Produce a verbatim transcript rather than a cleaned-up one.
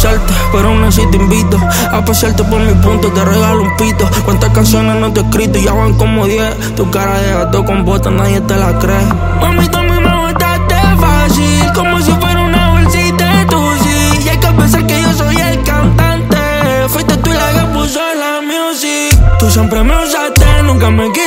besarte, pero aún así te invito a pasearte por mi punto, te regalo un pito. Cuántas canciones no te he escrito, ya van como diez. Tu cara de gato con botas, nadie te la cree. Mami, tú a mí me botaste fácil, como si fuera una bolsita de tusi. Y hay que pensar que yo soy el cantante, fuiste tú la que puso la music. Tú siempre me usaste, nunca me quitaste.